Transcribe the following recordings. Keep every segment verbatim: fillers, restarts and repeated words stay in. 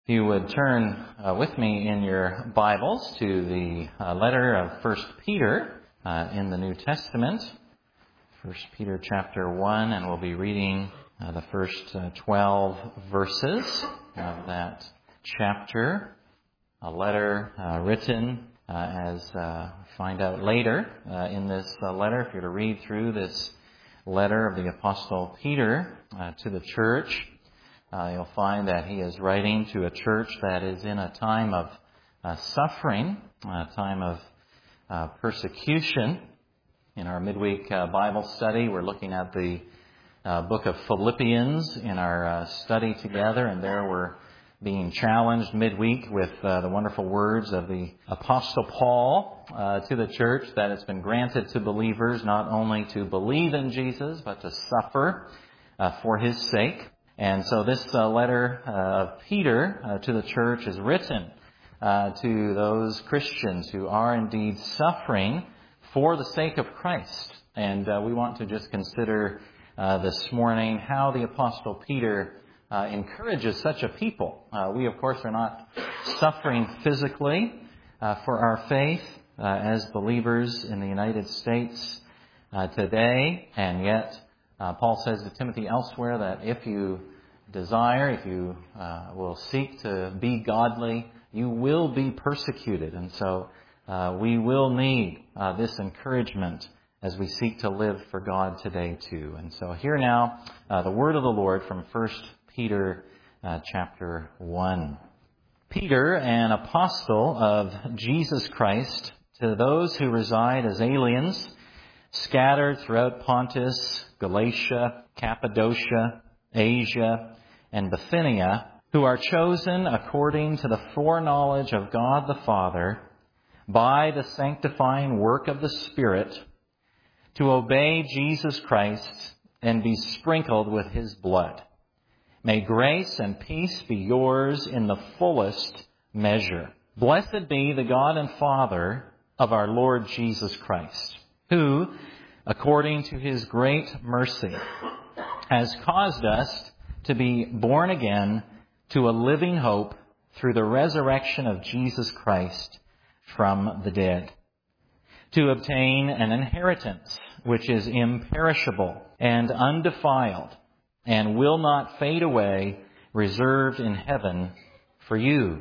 If you would turn uh, with me in your Bibles to the uh, letter of First Peter uh, in the New Testament, First Peter chapter one, and we'll be reading uh, the first uh, twelve verses of that chapter. A letter uh, written, uh, as uh, find out later uh, in this uh, letter, if you're to read through this letter of the Apostle Peter uh, to the church, Uh, you'll find that he is writing to a church that is in a time of uh, suffering, a time of uh, persecution. In our midweek uh, Bible study, we're looking at the uh, book of Philippians in our uh, study together, and there we're being challenged midweek with uh, the wonderful words of the Apostle Paul uh, to the church, that it's been granted to believers not only to believe in Jesus, but to suffer uh, for his sake. And so this uh, letter uh, of Peter uh, to the church is written uh, to those Christians who are indeed suffering for the sake of Christ. And uh, we want to just consider uh, this morning how the Apostle Peter uh, encourages such a people. Uh, we, of course, are not suffering physically uh, for our faith uh, as believers in the United States uh, today, and yet Uh, Paul says to Timothy elsewhere that if you desire, if you uh, will seek to be godly, you will be persecuted. And so uh, we will need uh, this encouragement as we seek to live for God today too. And so here now, uh, the word of the Lord from First Peter uh, chapter one. Peter, an apostle of Jesus Christ, to those who reside as aliens, scattered throughout Pontus, Galatia, Cappadocia, Asia, and Bithynia, who are chosen according to the foreknowledge of God the Father, by the sanctifying work of the Spirit, to obey Jesus Christ and be sprinkled with his blood. May grace and peace be yours in the fullest measure. Blessed be the God and Father of our Lord Jesus Christ, who, according to his great mercy, has caused us to be born again to a living hope through the resurrection of Jesus Christ from the dead, to obtain an inheritance which is imperishable and undefiled and will not fade away, reserved in heaven for you,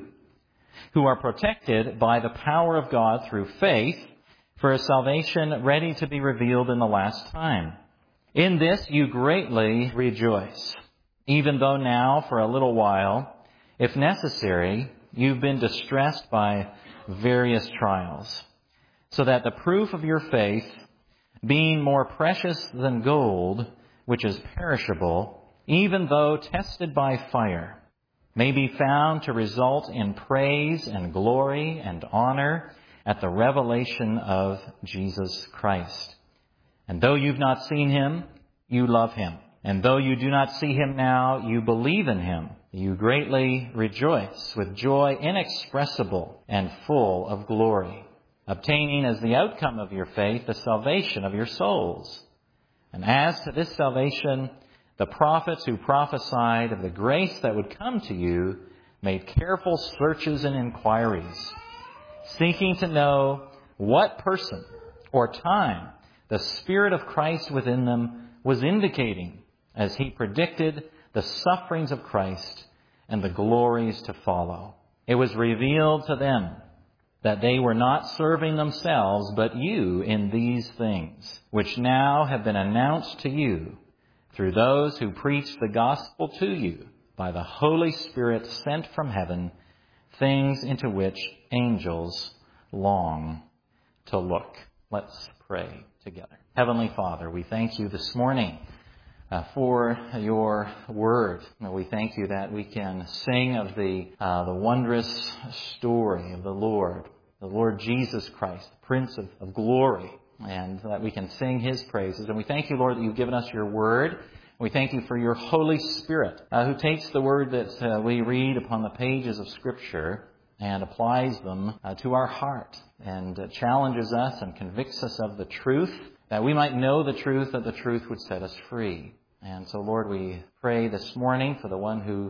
who are protected by the power of God through faith, for a salvation ready to be revealed in the last time. In this you greatly rejoice, even though now for a little while, if necessary, you've been distressed by various trials, so that the proof of your faith, being more precious than gold, which is perishable, even though tested by fire, may be found to result in praise and glory and honor at the revelation of Jesus Christ. And though you've not seen him, you love him. And though you do not see him now, you believe in him. You greatly rejoice with joy inexpressible and full of glory, obtaining as the outcome of your faith the salvation of your souls. And as to this salvation, the prophets who prophesied of the grace that would come to you made careful searches and inquiries, seeking to know what person or time the Spirit of Christ within them was indicating as he predicted the sufferings of Christ and the glories to follow. It was revealed to them that they were not serving themselves but you in these things, which now have been announced to you through those who preach the gospel to you by the Holy Spirit sent from heaven, things into which angels long to look. Let's pray together. Heavenly Father, we thank you this morning uh, for your word. We thank you that we can sing of the uh, the wondrous story of the Lord, the Lord Jesus Christ, the Prince of, of glory, and that we can sing his praises. And we thank you, Lord, that you've given us your word. We thank you for your Holy Spirit, uh, who takes the word that uh, we read upon the pages of Scripture and applies them uh, to our heart, and uh, challenges us and convicts us of the truth, that we might know the truth, that the truth would set us free. And so, Lord, we pray this morning for the one who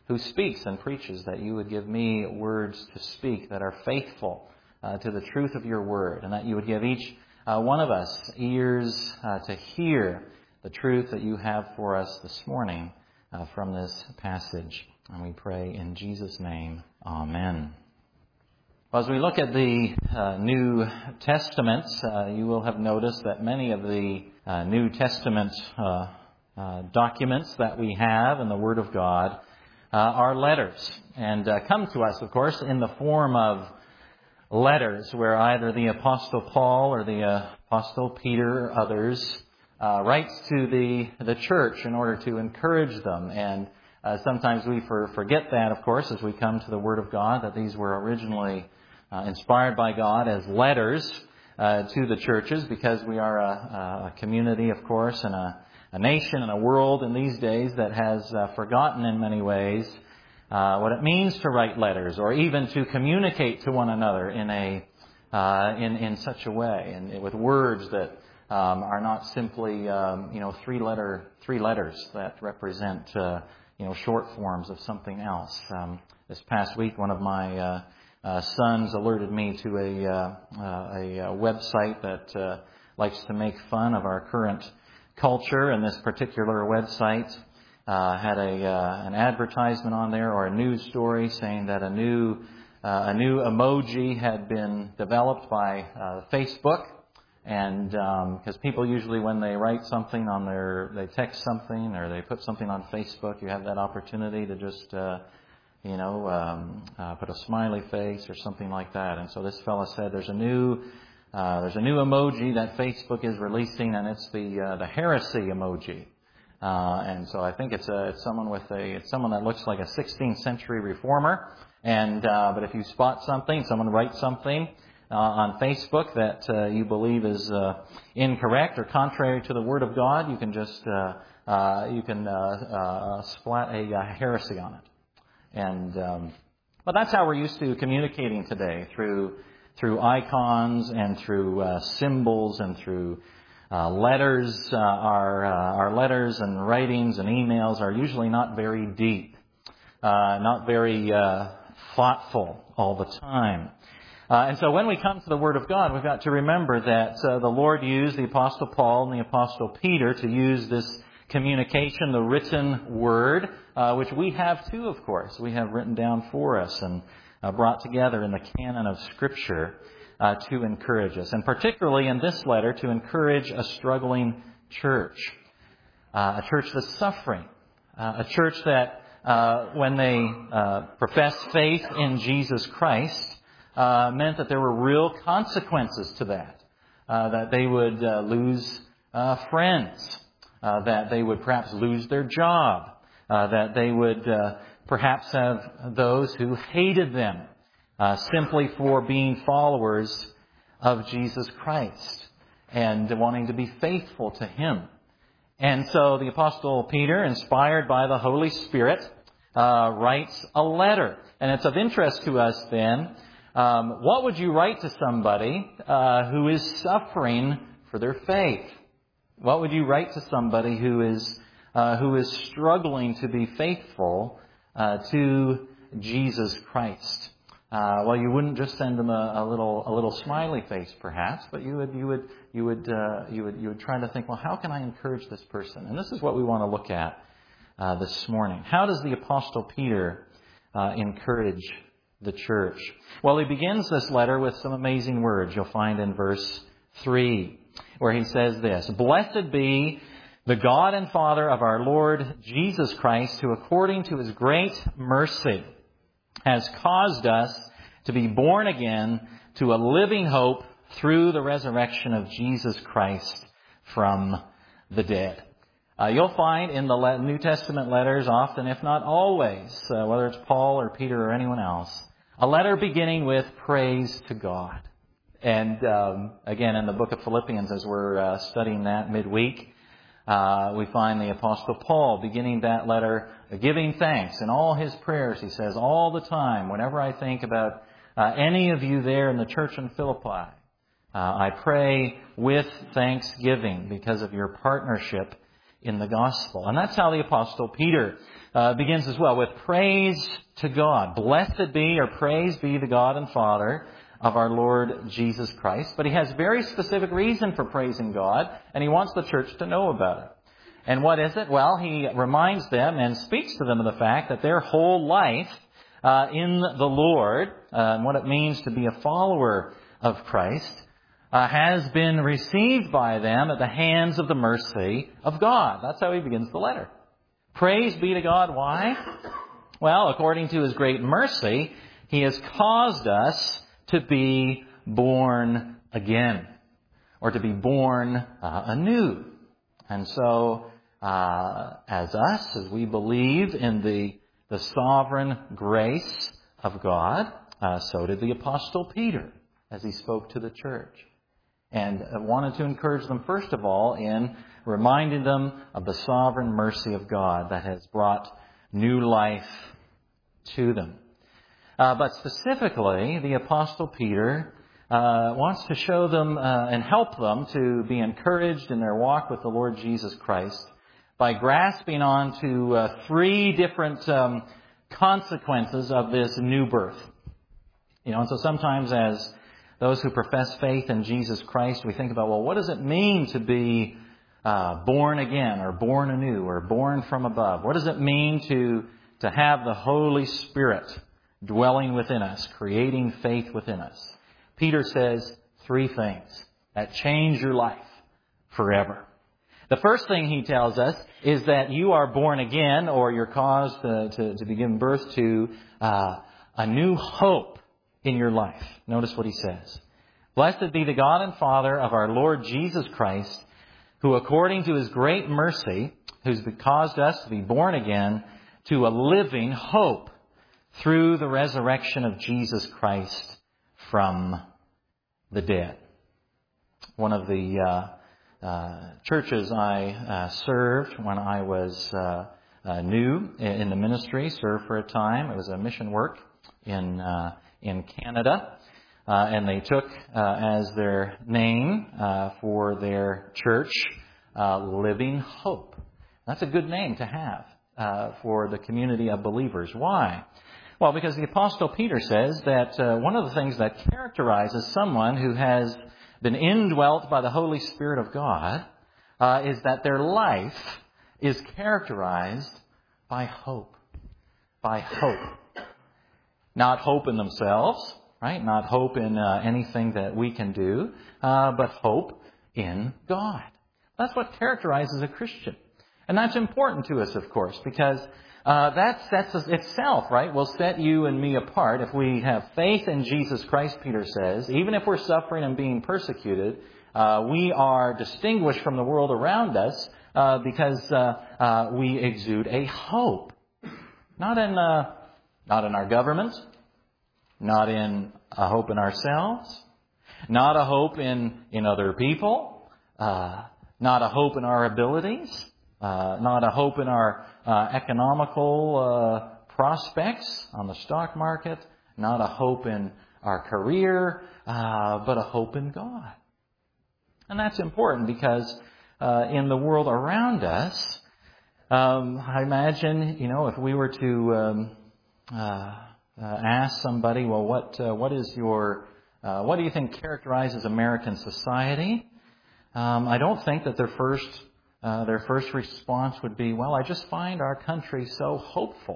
who speaks and preaches, that you would give me words to speak that are faithful uh, to the truth of your word, and that you would give each uh, one of us ears uh, to hear the truth that you have for us this morning uh, from this passage. And we pray in Jesus' name, amen. As we look at the uh, New Testament, uh, you will have noticed that many of the uh, New Testament uh, uh, documents that we have in the Word of God uh, are letters, and uh, come to us, of course, in the form of letters, where either the Apostle Paul or the uh, Apostle Peter or others uh, writes to the the church in order to encourage them. And uh, sometimes we for, forget that, of course, as we come to the Word of God, that these were originally Uh, inspired by God as letters uh, to the churches, because we are a, a community, of course, and a, a nation and a world in these days that has uh, forgotten in many ways uh, what it means to write letters, or even to communicate to one another in a uh, in in such a way, and with words that um, are not simply um, you know three letter three letters that represent uh, you know short forms of something else. Um, this past week, one of my uh, Uh, sons alerted me to a, uh, uh, a, a website that uh, likes to make fun of our current culture, and this particular website uh, had a uh, an advertisement on there, or a news story, saying that a new uh, a new emoji had been developed by uh, Facebook, and because um, people usually, when they write something on their, they text something or they put something on Facebook, you have that opportunity to just uh, you know, um, uh, put a smiley face or something like that. And so this fella said there's a new uh, there's a new emoji that Facebook is releasing, and it's the uh, the heresy emoji. Uh, and so I think it's a it's someone with a it's someone that looks like a sixteenth century reformer. And uh, but if you spot something, someone writes something uh, on Facebook that uh, you believe is uh, incorrect or contrary to the Word of God, you can just uh, uh, you can uh, uh, splat a uh, heresy on it. And um, but that's how we're used to communicating today, through through icons and through uh, symbols and through uh, letters. Uh, our uh, our letters and writings and emails are usually not very deep, uh, not very uh, thoughtful all the time. Uh, and so when we come to the Word of God, we've got to remember that uh, the Lord used the Apostle Paul and the Apostle Peter to use this communication, the written Word, uh, which we have too, of course. We have written down for us and uh, brought together in the canon of Scripture uh, to encourage us. And particularly in this letter, to encourage a struggling church, uh, a church that's suffering, uh, a church that uh, when they uh, profess faith in Jesus Christ, uh, meant that there were real consequences to that, uh, that they would uh, lose uh, friends, Uh, that they would perhaps lose their job, uh, that they would uh, perhaps have those who hated them uh, simply for being followers of Jesus Christ and wanting to be faithful to Him. And so the Apostle Peter, inspired by the Holy Spirit, uh, writes a letter. And it's of interest to us then, um, what would you write to somebody uh, who is suffering for their faith? What would you write to somebody who is uh, who is struggling to be faithful uh, to Jesus Christ? Uh, well, you wouldn't just send them a, a little a little smiley face, perhaps, but you would you would you would uh, you would you would try to think, well, how can I encourage this person? And this is what we want to look at uh, this morning. How does the Apostle Peter uh, encourage the church? Well, he begins this letter with some amazing words. You'll find in verse three, where he says this: "Blessed be the God and Father of our Lord Jesus Christ, who according to His great mercy has caused us to be born again to a living hope through the resurrection of Jesus Christ from the dead." Uh, you'll find in the New Testament letters, often, if not always, uh, whether it's Paul or Peter or anyone else, a letter beginning with praise to God. And um, again, in the book of Philippians, as we're uh, studying that midweek, uh, we find the Apostle Paul beginning that letter, uh, giving thanks. In all his prayers, he says, all the time, whenever I think about uh, any of you there in the church in Philippi, uh, I pray with thanksgiving because of your partnership in the gospel. And that's how the Apostle Peter uh, begins as well, with praise to God. Blessed be, or praise be, the God and Father of our Lord Jesus Christ. But he has very specific reason for praising God, and he wants the church to know about it. And what is it? Well, he reminds them and speaks to them of the fact that their whole life uh, in the Lord, uh, and what it means to be a follower of Christ, uh, has been received by them at the hands of the mercy of God. That's how he begins the letter. Praise be to God. Why? Well, according to his great mercy, he has caused us to be born again, or to be born uh, anew. And so, uh, as us, as we believe in the, the sovereign grace of God, uh, so did the Apostle Peter as he spoke to the church. And I wanted to encourage them, first of all, in reminding them of the sovereign mercy of God that has brought new life to them. Uh, but specifically, the Apostle Peter uh, wants to show them uh, and help them to be encouraged in their walk with the Lord Jesus Christ by grasping on to uh, three different um, consequences of this new birth. You know, and so sometimes as those who profess faith in Jesus Christ, we think about, well, what does it mean to be uh, born again, or born anew, or born from above? What does it mean to to have the Holy Spirit dwelling within us, creating faith within us? Peter says three things that change your life forever. The first thing he tells us is that you are born again, or you're caused to, to, to be given birth to uh, a new hope in your life. Notice what he says. Blessed be the God and Father of our Lord Jesus Christ, who according to his great mercy, who's caused us to be born again to a living hope through the resurrection of Jesus Christ from the dead. One of the uh, uh, churches I uh, served when I was uh, uh, new in the ministry, served for a time. It was a mission work in uh, in Canada, uh, and they took uh, as their name uh, for their church, uh, Living Hope. That's a good name to have uh, for the community of believers. Why? Well, because the Apostle Peter says that uh, one of the things that characterizes someone who has been indwelt by the Holy Spirit of God uh, is that their life is characterized by hope. By hope. Not hope in themselves, right? Not hope in uh, anything that we can do, uh, but hope in God. That's what characterizes a Christian. And that's important to us, of course, because uh, that sets us itself, right, will set you and me apart. If we have faith in Jesus Christ, Peter says, even if we're suffering and being persecuted, uh, we are distinguished from the world around us uh, because uh, uh, we exude a hope. Not in... Uh, Not in our government, not in a hope in ourselves, not a hope in, in other people, uh, not a hope in our abilities, uh, not a hope in our uh, economical uh, prospects on the stock market, not a hope in our career, uh, but a hope in God. And that's important because uh, in the world around us, um, I imagine, you know, if we were to... Um, Uh, uh, ask somebody, well, what uh, what is your uh, what do you think characterizes American society? Um, I don't think that their first uh, their first response would be, well, I just find our country so hopeful.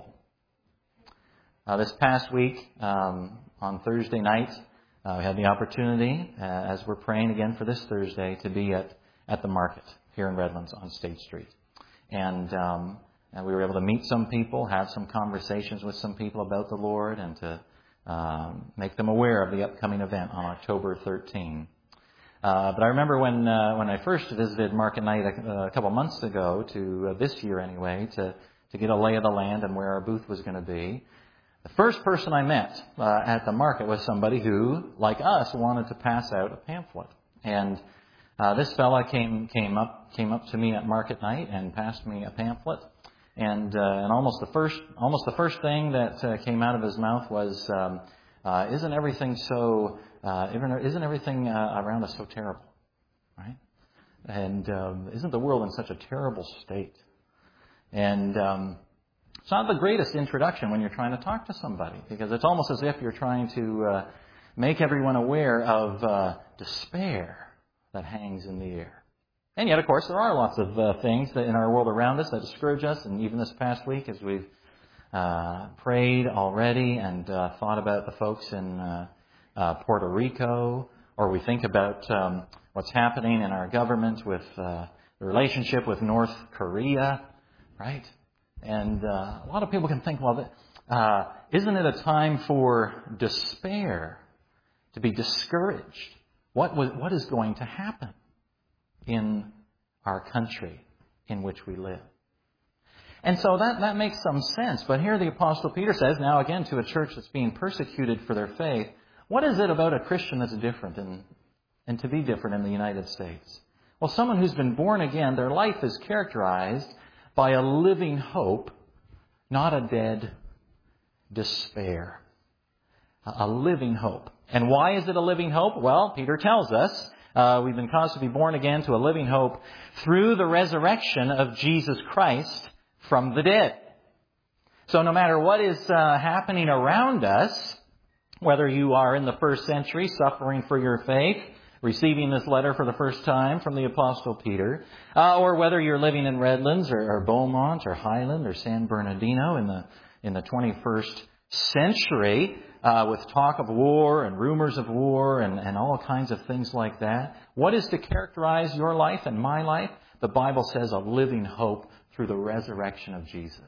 Uh, this past week, um, on Thursday night, uh, we had the opportunity, uh, as we're praying again for this Thursday, to be at at the market here in Redlands on State Street, and. Um, And we were able to meet some people, have some conversations with some people about the Lord, and to um, make them aware of the upcoming event on October thirteenth. Uh, but I remember when uh, when I first visited Market Night a, a couple months ago, to uh, this year anyway, to, to get a lay of the land and where our booth was going to be. The first person I met uh, at the market was somebody who, like us, wanted to pass out a pamphlet. And uh, this fella came came up came up to me at Market Night and passed me a pamphlet. And uh, and almost the first almost the first thing that uh, came out of his mouth was, um, uh, "Isn't everything so? Uh, isn't everything uh, around us so terrible?" Right? And um, isn't the world in such a terrible state? And um, it's not the greatest introduction when you're trying to talk to somebody, because it's almost as if you're trying to uh, make everyone aware of uh, despair that hangs in the air. And yet, of course, there are lots of uh, things that in our world around us that discourage us. And even this past week, as we've uh, prayed already and uh, thought about the folks in uh, uh, Puerto Rico, or we think about um, what's happening in our government with uh, the relationship with North Korea, right? And uh, a lot of people can think, well, uh, isn't it a time for despair, to be discouraged? What was, what is going to happen in our country in which we live? And so that, that makes some sense. But here the Apostle Peter says, now again to a church that's being persecuted for their faith, what is it about a Christian that's different and, and to be different in the United States? Well, someone who's been born again, their life is characterized by a living hope, not a dead despair. A living hope. And why is it a living hope? Well, Peter tells us, Uh, we've been caused to be born again to a living hope through the resurrection of Jesus Christ from the dead. So no matter what is uh, happening around us, whether you are in the first century suffering for your faith, receiving this letter for the first time from the Apostle Peter, uh, or whether you're living in Redlands or, or Beaumont or Highland or San Bernardino in the in the twenty-first century, Uh, with talk of war and rumors of war and, and all kinds of things like that. What is to characterize your life and my life? The Bible says a living hope through the resurrection of Jesus.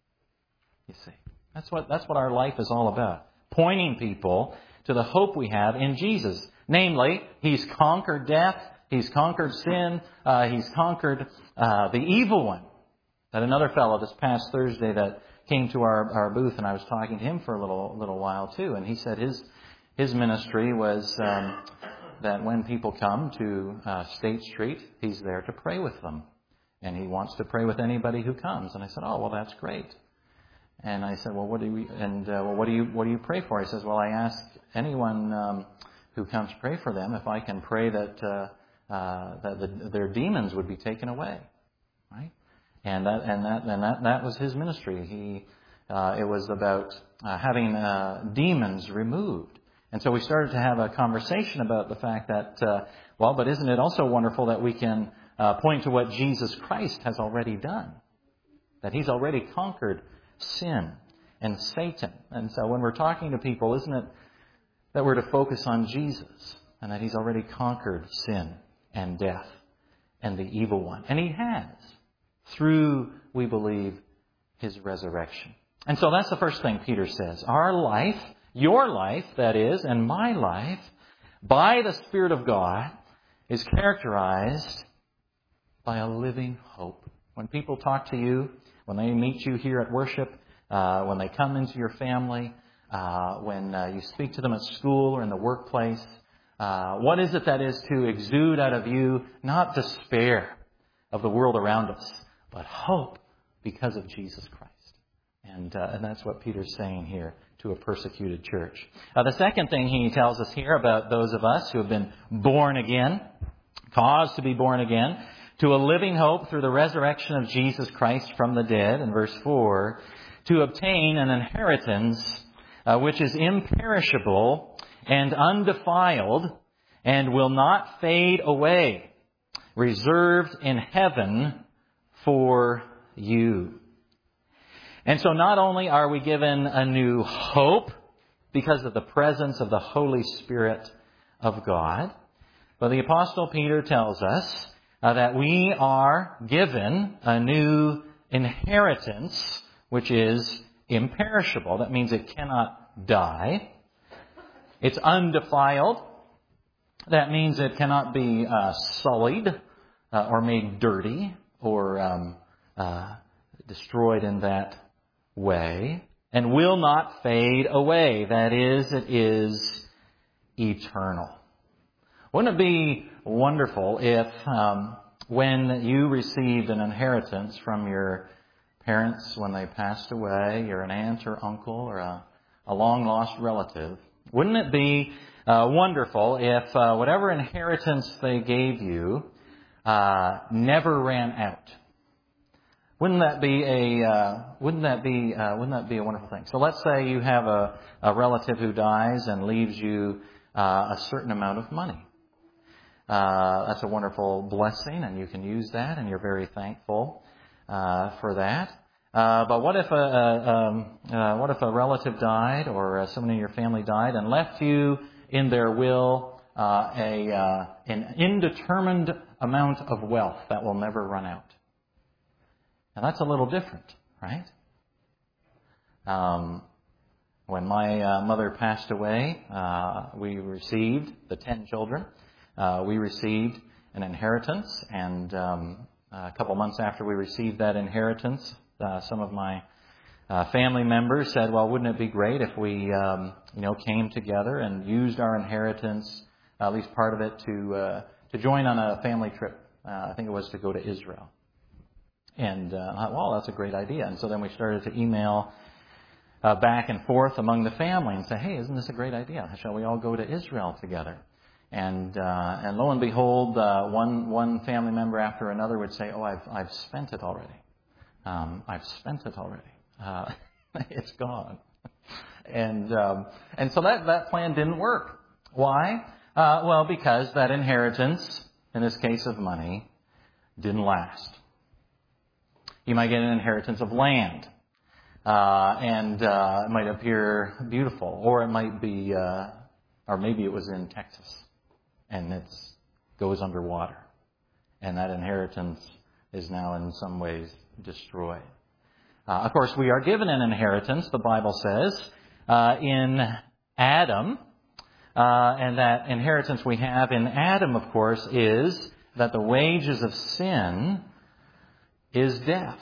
You see, that's what, that's what our life is all about. Pointing people to the hope we have in Jesus. Namely, He's conquered death. He's conquered sin. Uh, he's conquered uh, the evil one. That another fellow this past Thursday that came to our, our booth, and I was talking to him for a little little while too, and he said his his ministry was um, that when people come to uh, State Street, he's there to pray with them, and he wants to pray with anybody who comes. And I said, oh well, that's great. And I said, well, what do we and uh, well, what do you what do you pray for? He says, well, I ask anyone um, who comes to pray for them if I can pray that uh, uh, that the, their demons would be taken away, right? And that and that and that, that was his ministry. He uh, it was about uh, having uh, demons removed. And so we started to have a conversation about the fact that uh, well, but isn't it also wonderful that we can uh, point to what Jesus Christ has already done? That He's already conquered sin and Satan. And so when we're talking to people, isn't it that we're to focus on Jesus and that He's already conquered sin and death and the evil one? And He has. Through, we believe, His resurrection. And so that's the first thing Peter says. Our life, your life, that is, and my life, by the Spirit of God, is characterized by a living hope. When people talk to you, when they meet you here at worship, uh, when they come into your family, uh, when uh, you speak to them at school or in the workplace, uh, what is it that is to exude out of you? Not despair of the world around us, but hope because of Jesus Christ. And, uh, and that's what Peter's saying here to a persecuted church. Uh, the second thing he tells us here about those of us who have been born again, caused to be born again, to a living hope through the resurrection of Jesus Christ from the dead, in verse four, to obtain an inheritance uh, which is imperishable and undefiled and will not fade away, reserved in heaven for you. And so not only are we given a new hope because of the presence of the Holy Spirit of God, but the Apostle Peter tells us uh, that we are given a new inheritance which is imperishable. That means it cannot die. It's undefiled. That means it cannot be uh, sullied uh, or made dirty or um, uh, destroyed in that way, and will not fade away. That is, it is eternal. Wouldn't it be wonderful if um, when you received an inheritance from your parents when they passed away, you're an aunt or uncle or a, a long-lost relative, wouldn't it be uh, wonderful if uh, whatever inheritance they gave you uh, never ran out. Wouldn't that be a uh, wouldn't that be uh, wouldn't that be a wonderful thing? So let's say you have a, a relative who dies and leaves you uh, a certain amount of money. Uh, that's a wonderful blessing, and you can use that, and you're very thankful uh, for that. Uh, but what if a, a um, uh, what if a relative died, or uh, someone in your family died, and left you in their will uh, a uh, an indeterminate amount of wealth that will never run out? Now that's a little different, right? Um, when my uh, mother passed away, uh, we received the ten children. Uh, we received an inheritance, and um, a couple months after we received that inheritance, uh, some of my uh, family members said, "Well, wouldn't it be great if we, um, you know, came together and used our inheritance, at least part of it, to uh, to join on a family trip? Uh, I think it was to go to Israel." And uh, I thought, well, that's a great idea. And so then we started to email uh, back and forth among the family and say, "Hey, isn't this a great idea? Shall we all go to Israel together?" And uh, and lo and behold, uh, one one family member after another would say, "Oh, I've I've spent it already. Um, I've spent it already. Uh, it's gone." And um, and so that that plan didn't work. Why? Uh, well, because that inheritance, in this case of money, didn't last. You might get an inheritance of land, uh, and uh, it might appear beautiful, or it might be, uh, or maybe it was in Texas, and it goes underwater, and that inheritance is now in some ways destroyed. Uh, of course, we are given an inheritance, the Bible says, uh, in Adam, uh, and that inheritance we have in Adam, of course, is that the wages of sin is death.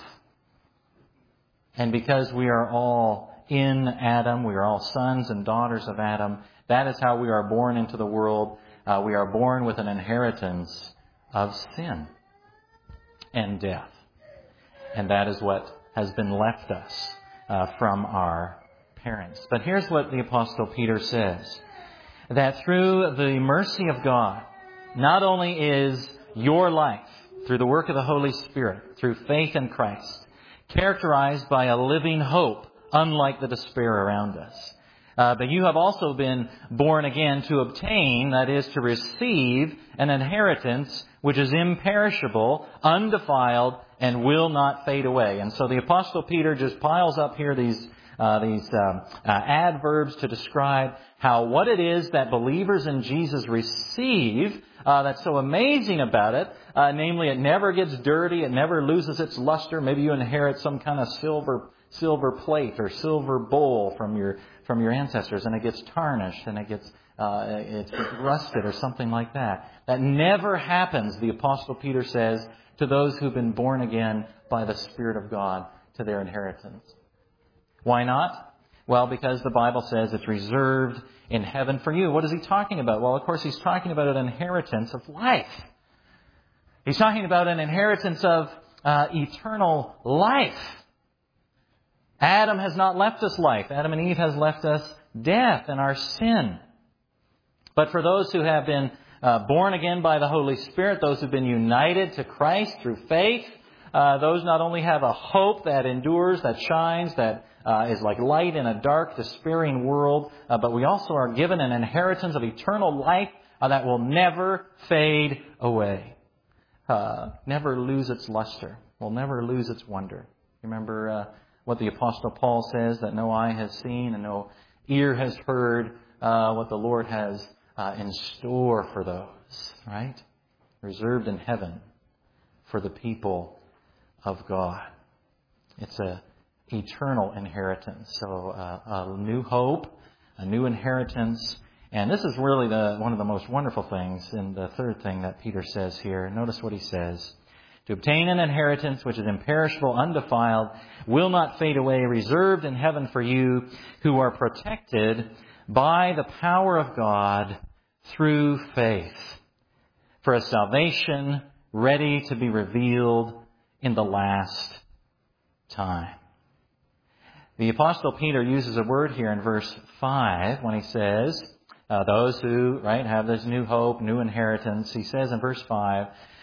And because we are all in Adam, we are all sons and daughters of Adam, that is how we are born into the world. Uh, we are born with an inheritance of sin and death. And that is what has been left us uh, from our parents. But here's what the Apostle Peter says, that through the mercy of God, not only is your life, through the work of the Holy Spirit, through faith in Christ, characterized by a living hope, unlike the despair around us. Uh, but you have also been born again to obtain, that is, to receive an inheritance which is imperishable, undefiled, and will not fade away. And so the Apostle Peter just piles up here these uh, these um, uh, adverbs to describe how what it is that believers in Jesus receive uh, that's so amazing about it. Uh, namely, it never gets dirty. It never loses its luster. Maybe you inherit some kind of silver silver plate or silver bowl from your from your ancestors, and it gets tarnished and it gets uh, it gets rusted or something like that. That never happens, the Apostle Peter says, to those who've been born again by the Spirit of God to their inheritance. Why not? Well, because the Bible says it's reserved in heaven for you. What is he talking about? Well, of course, he's talking about an inheritance of life. He's talking about an inheritance of uh, eternal life. Adam has not left us life. Adam and Eve has left us death and our sin. But for those who have been uh, born again by the Holy Spirit, those who have been united to Christ through faith, uh, those not only have a hope that endures, that shines, that uh, is like light in a dark, despairing world, uh, but we also are given an inheritance of eternal life uh, that will never fade away, uh, never lose its luster, will never lose its wonder. Remember uh, what the Apostle Paul says, that no eye has seen and no ear has heard uh, what the Lord has uh, in store for those, right? Reserved in heaven for the people of God. It's a eternal inheritance. So uh, a new hope, a new inheritance. And this is really the one of the most wonderful things in the third thing that Peter says here. Notice what he says. To obtain an inheritance which is imperishable, undefiled, will not fade away, reserved in heaven for you who are protected by the power of God through faith, for a salvation ready to be revealed in the last time. The Apostle Peter uses a word here in verse five when he says, uh, those who, right, have this new hope, new inheritance. He says in verse five,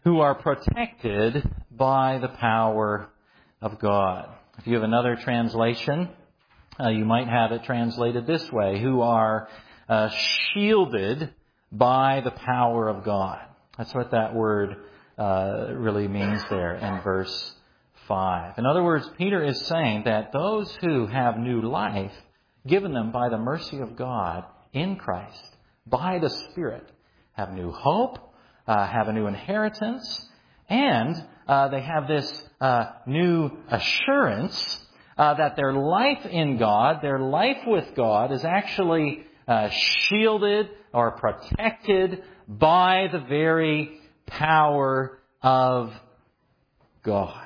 who are protected by the power of God. If you have another translation, uh, you might have it translated this way, who are uh, shielded by the power of God. That's what that word uh, really means there in verse five. In other words, Peter is saying that those who have new life given them by the mercy of God in Christ, by the Spirit, have new hope, uh, have a new inheritance, and uh, they have this uh, new assurance uh, that their life in God, their life with God, is actually uh, shielded or protected by the very power of God.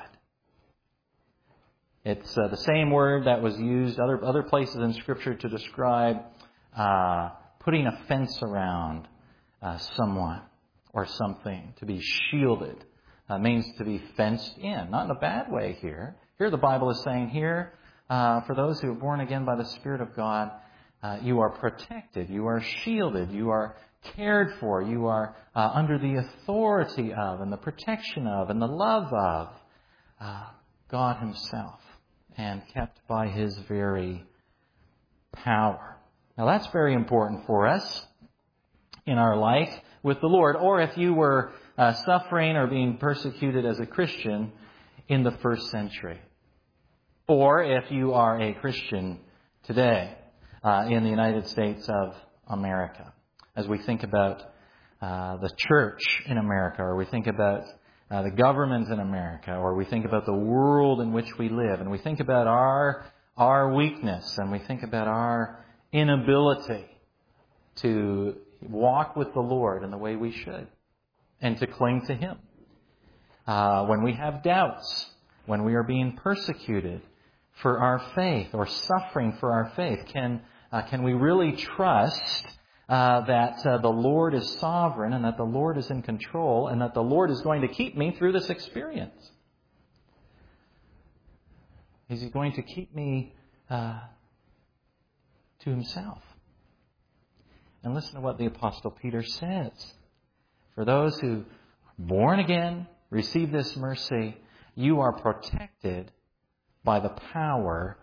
It's uh, the same word that was used other other places in Scripture to describe uh, putting a fence around uh, someone or something. To be shielded uh, means to be fenced in. Not in a bad way here. Here the Bible is saying here, uh, for those who are born again by the Spirit of God, uh, you are protected, you are shielded, you are cared for, you are uh, under the authority of and the protection of and the love of uh, God Himself, and kept by His very power. Now that's very important for us in our life with the Lord. Or if you were uh, suffering or being persecuted as a Christian in the first century. Or if you are a Christian today uh, in the United States of America. As we think about uh, the church in America, or we think about Uh, the government in America, or we think about the world in which we live, and we think about our our weakness, and we think about our inability to walk with the Lord in the way we should, and to cling to Him. Uh, when we have doubts, when we are being persecuted for our faith, or suffering for our faith, can uh, can we really trust Uh, that uh, the Lord is sovereign and that the Lord is in control and that the Lord is going to keep me through this experience? Is He going to keep me uh, to Himself? And listen to what the Apostle Peter says. For those who are born again, receive this mercy, you are protected by the power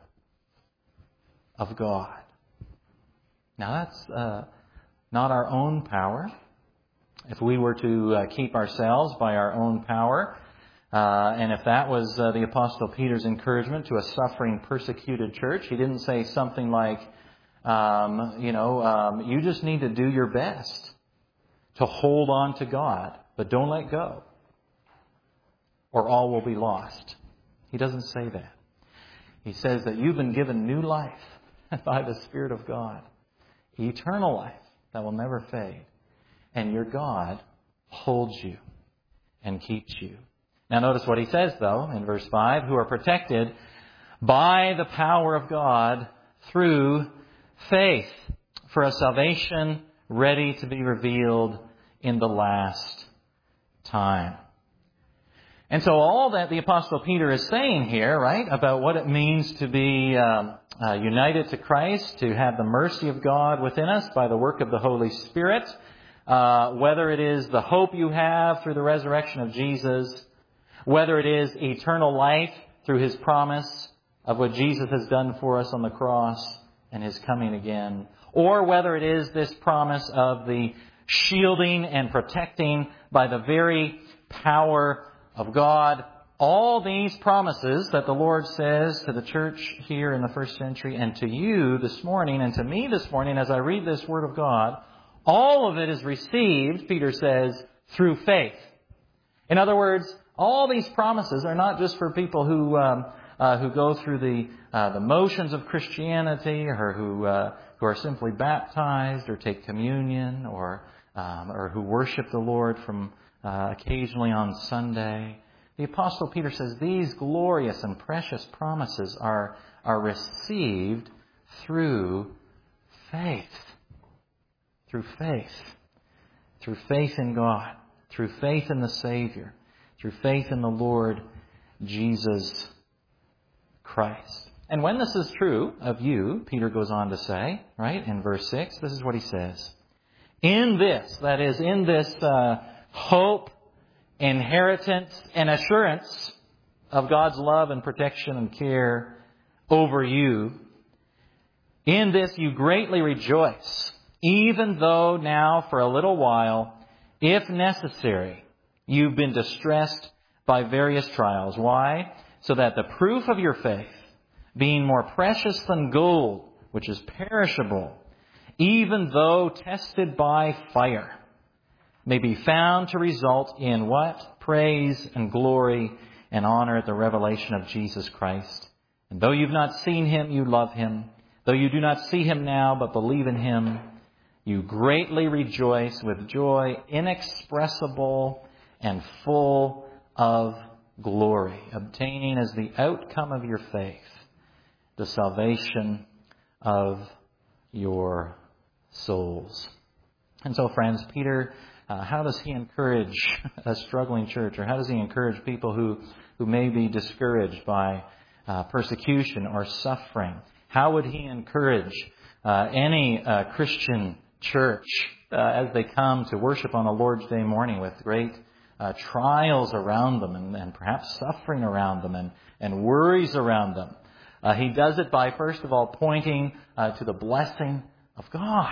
of God. Now that's Uh, Not our own power. If we were to uh, keep ourselves by our own power, uh, and if that was uh, the Apostle Peter's encouragement to a suffering, persecuted church, he didn't say something like, um, you know, um, you just need to do your best to hold on to God, but don't let go, or all will be lost. He doesn't say that. He says that you've been given new life by the Spirit of God, eternal life that will never fade. And your God holds you and keeps you. Now notice what he says, though, in verse five, who are protected by the power of God through faith for a salvation ready to be revealed in the last time. And so all that the Apostle Peter is saying here, right, about what it means to be um, uh, united to Christ, to have the mercy of God within us by the work of the Holy Spirit, uh, whether it is the hope you have through the resurrection of Jesus, whether it is eternal life through His promise of what Jesus has done for us on the cross and His coming again, or whether it is this promise of the shielding and protecting by the very power of God. All these promises that the Lord says to the church here in the first century and to you this morning and to me this morning as I read this Word of God, all of it is received, Peter says, through faith. In other words, all these promises are not just for people who um, uh, who go through the uh, the motions of Christianity, or who uh, who are simply baptized or take communion, or um, or who worship the Lord from Uh, occasionally on Sunday. The Apostle Peter says these glorious and precious promises are, are received through faith. Through faith. Through faith in God. Through faith in the Savior. Through faith in the Lord Jesus Christ. And when this is true of you, Peter goes on to say, right, in verse six, this is what he says. In this, that is, in this uh, hope inheritance and assurance of God's love and protection and care over you. In this you greatly rejoice, even though now for a little while, if necessary, you've been distressed by various trials. Why? So that the proof of your faith, being more precious than gold, which is perishable, even though tested by fire, may be found to result in what? Praise and glory and honor at the revelation of Jesus Christ. And though you've not seen Him, you love Him. Though you do not see Him now, but believe in Him, you greatly rejoice with joy inexpressible and full of glory, obtaining as the outcome of your faith the salvation of your souls. And so, friends, Peter, uh, how does he encourage a struggling church, or how does he encourage people who, who may be discouraged by uh, persecution or suffering? How would he encourage uh, any uh, Christian church uh, as they come to worship on a Lord's Day morning with great uh, trials around them and, and perhaps suffering around them and, and worries around them? Uh, he does it by, first of all, pointing uh, to the blessing of God.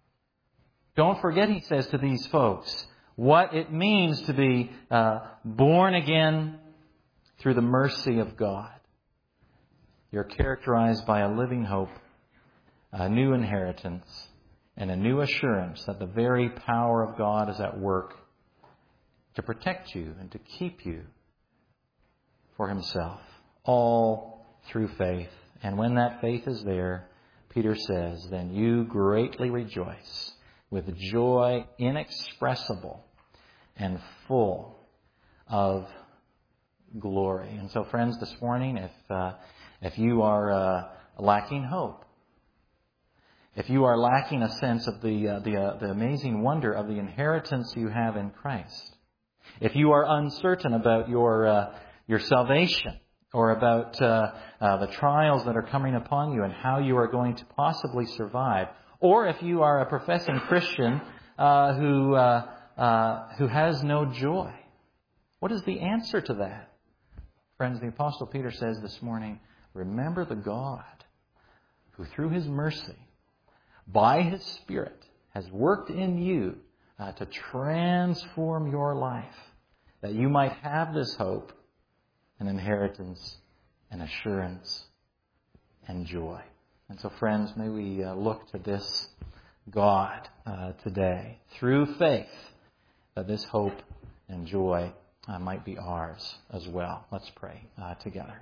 Don't forget, he says to these folks, what it means to be uh, born again through the mercy of God. You're characterized by a living hope, a new inheritance, and a new assurance that the very power of God is at work to protect you and to keep you for Himself, all through faith. And when that faith is there, Peter says, then you greatly rejoice with joy inexpressible and full of glory. And so, friends, this morning, if uh, if you are uh, lacking hope, if you are lacking a sense of the uh, the, uh, the amazing wonder of the inheritance you have in Christ, if you are uncertain about your uh, your salvation, or about uh, uh, the trials that are coming upon you and how you are going to possibly survive, or if you are a professing Christian uh, who uh, uh, who has no joy, what is the answer to that? Friends, the Apostle Peter says this morning, remember the God who through His mercy, by His Spirit, has worked in you uh, to transform your life, that you might have this hope, an inheritance, and assurance, and joy. And so, friends, may we uh, look to this God uh, today, through faith, that this hope and joy uh, might be ours as well. Let's pray uh, together.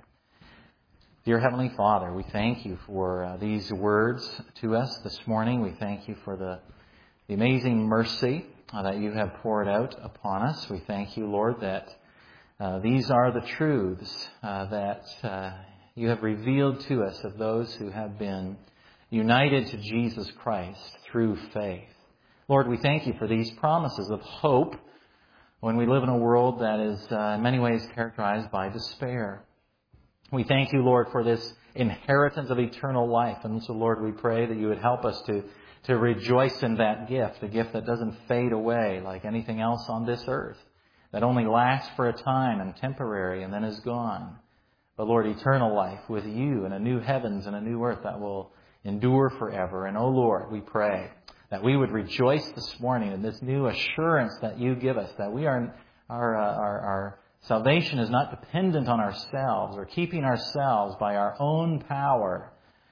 Dear Heavenly Father, we thank You for uh, these words to us this morning. We thank You for the, the amazing mercy uh, that You have poured out upon us. We thank You, Lord, that Uh, these are the truths uh, that uh, You have revealed to us of those who have been united to Jesus Christ through faith. Lord, we thank You for these promises of hope when we live in a world that is uh, in many ways characterized by despair. We thank You, Lord, for this inheritance of eternal life. And so, Lord, we pray that You would help us to, to rejoice in that gift, a gift that doesn't fade away like anything else on this earth, that only lasts for a time and temporary and then is gone. But Lord, eternal life with You and a new heavens and a new earth that will endure forever. And oh Lord, we pray that we would rejoice this morning in this new assurance that You give us, that we are, our, uh, our, our salvation is not dependent on ourselves or keeping ourselves by our own power,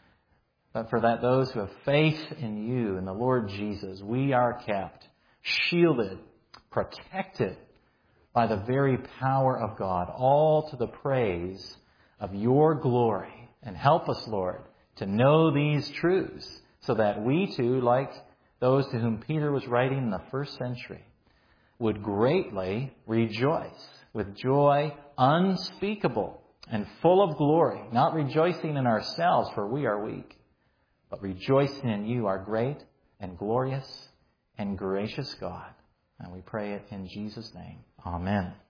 but for that those who have faith in You, in the Lord Jesus, we are kept, shielded, protected by the very power of God, all to the praise of Your glory. And help us, Lord, to know these truths so that we too, like those to whom Peter was writing in the first century, would greatly rejoice with joy unspeakable and full of glory, not rejoicing in ourselves, for we are weak, but rejoicing in You, our great and glorious and gracious God. And we pray it in Jesus' name. Amen.